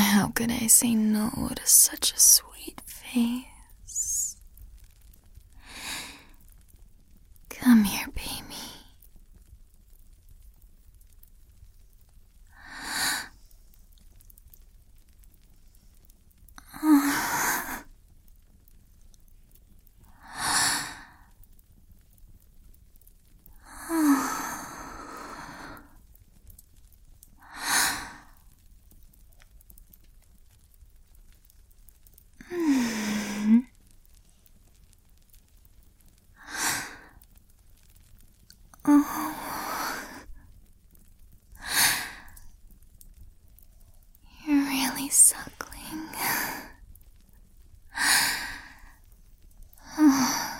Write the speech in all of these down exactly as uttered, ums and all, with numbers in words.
How could I say no to such a sweet face? Come here, baby. Oh, you're really suckling. Oh,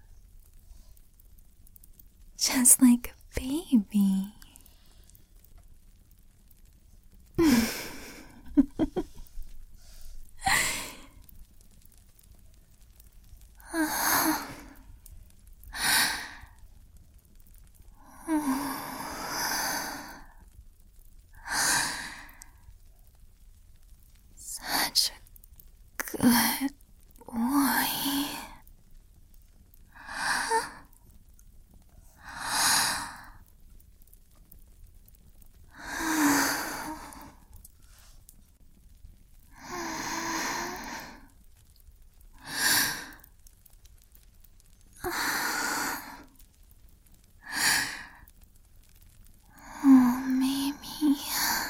just like a baby. Such a good boy. Oh, Mamie.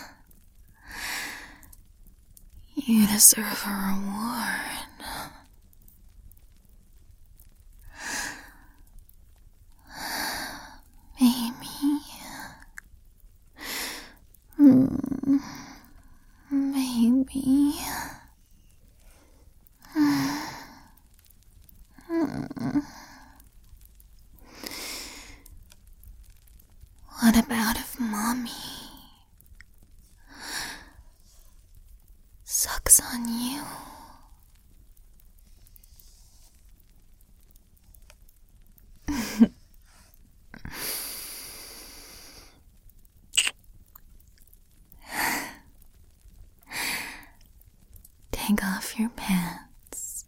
You deserve a reward. Mamie. Mm, baby. Mm. What about if Mommy sucks on you? Take off your pants.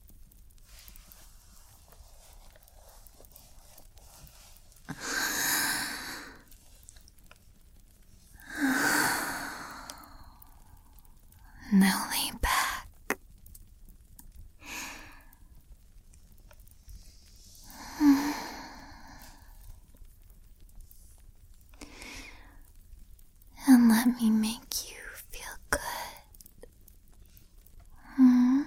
Now lay back. And let me make you feel good. Hmm?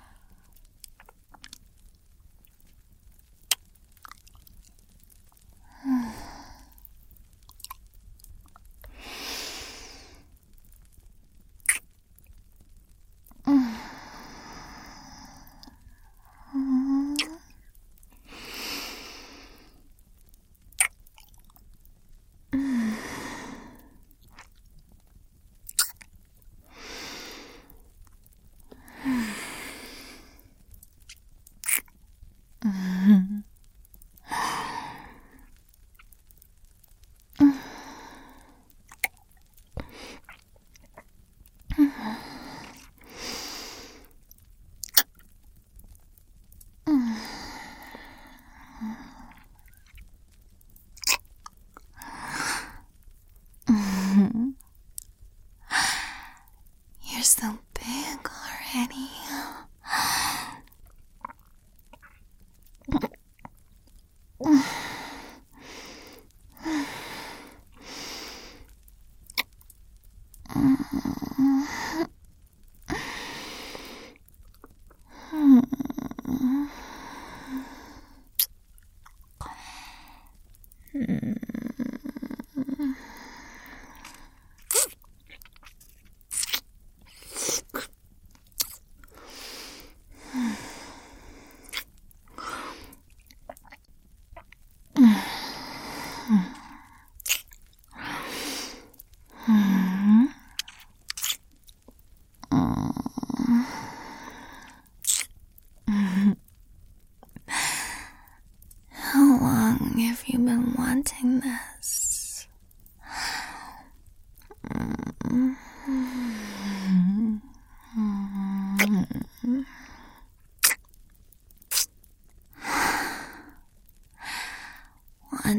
You're so big already.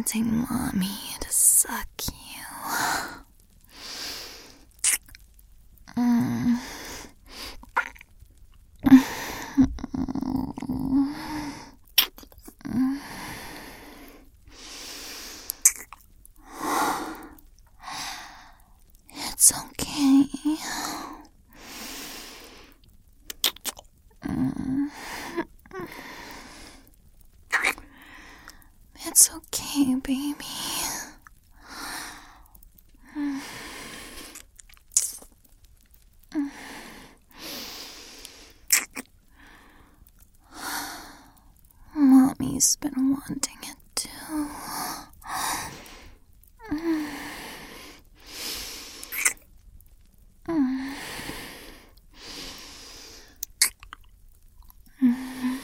wanting mommy to suck you. Mm. It's okay. Mm. It's okay, baby. Mm. Mm. Mommy's been wanting it too. Mm. Mm. Mm.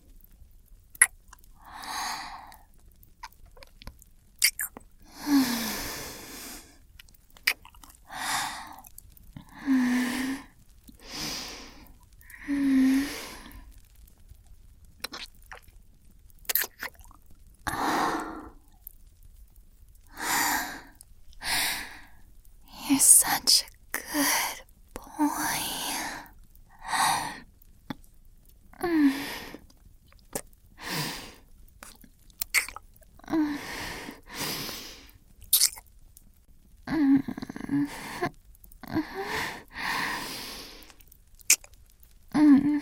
You're such a good boy. Mm. Mm. Mm. Mm.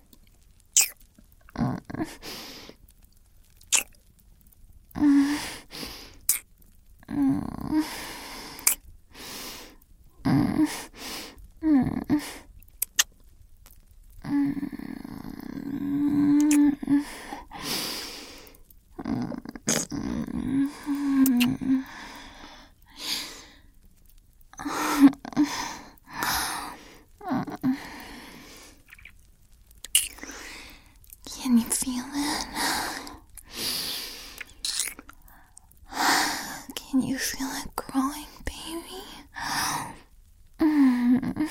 Can you feel it? Can you feel it growing, baby? Mm.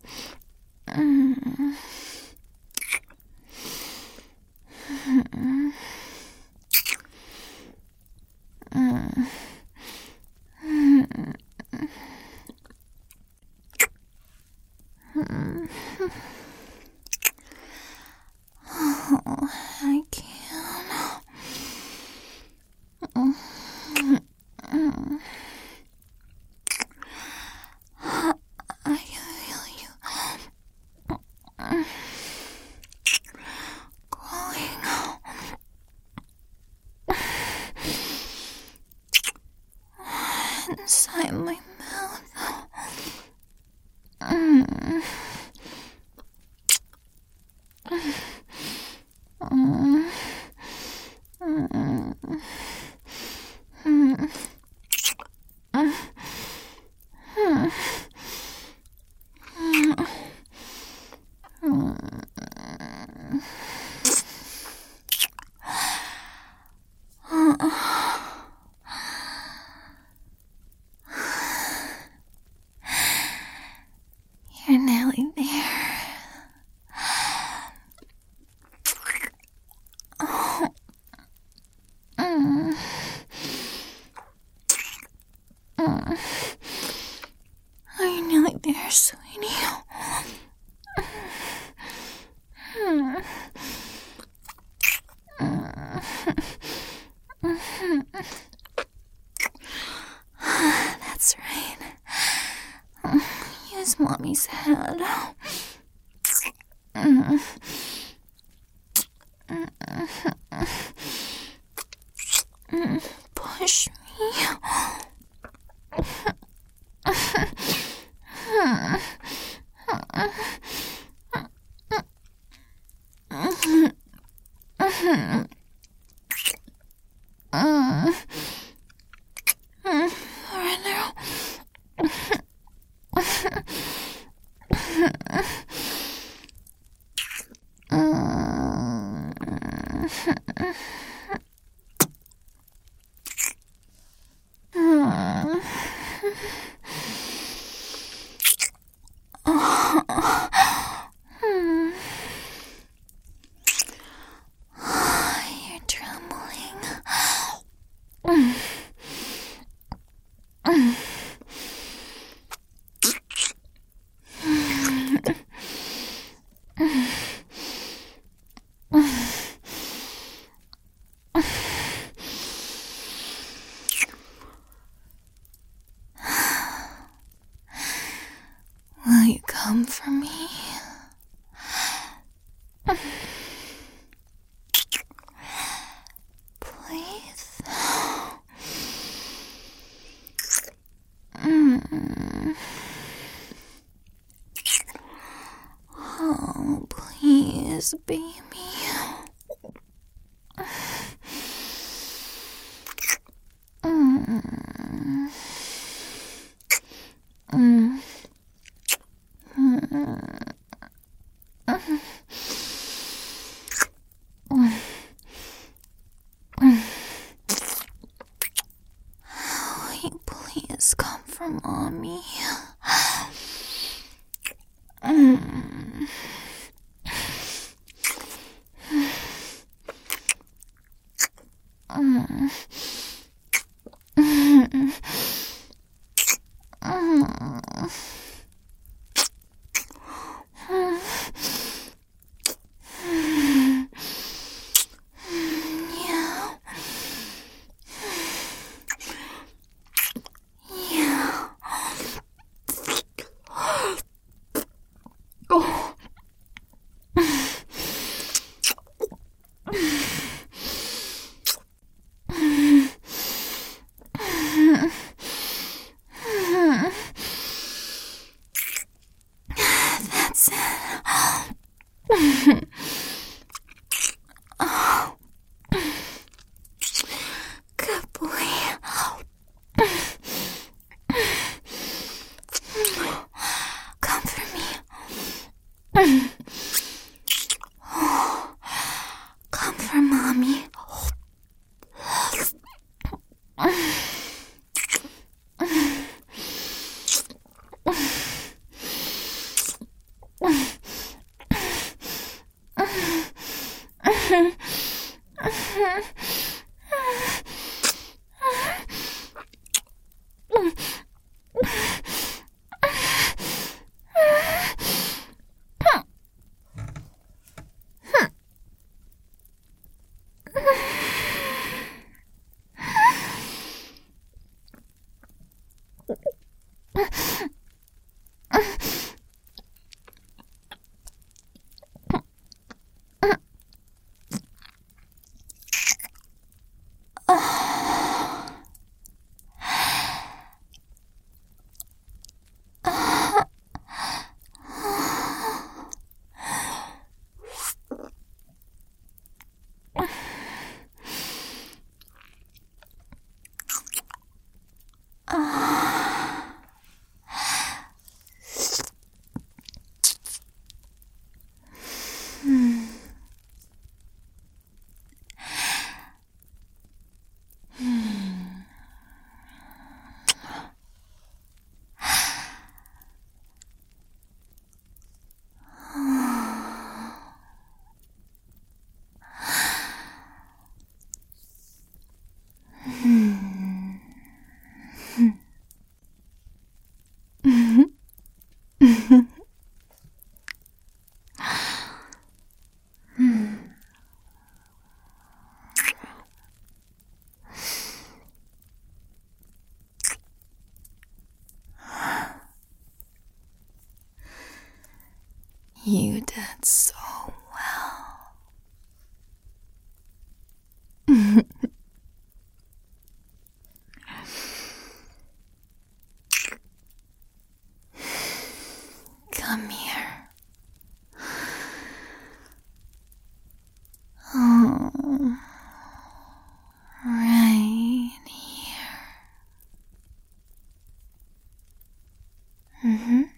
Mm. Mm. Mm. Mm. Mm. Oh, I can. Mm. Mm. I can feel you growing inside my mouth. Mm. Mm. Mm. Mm. Mm. You're nearly there. Oh. Mm. Mm. You're nearly there, sweetie. Mm. Mm. That's right. Use mommy's head. Mm. Mm. Push me. you come for me? Please? Mm. Oh, please, baby. Mm. Mm. Mm. Will you please come for mommy? Mm. Mm. Mm. Mm. Yeah. Yeah. Oh. That's it. Oh. Good boy. Come for me. Come for mommy. You did so well. Come here. Oh, right here. Mm-hmm.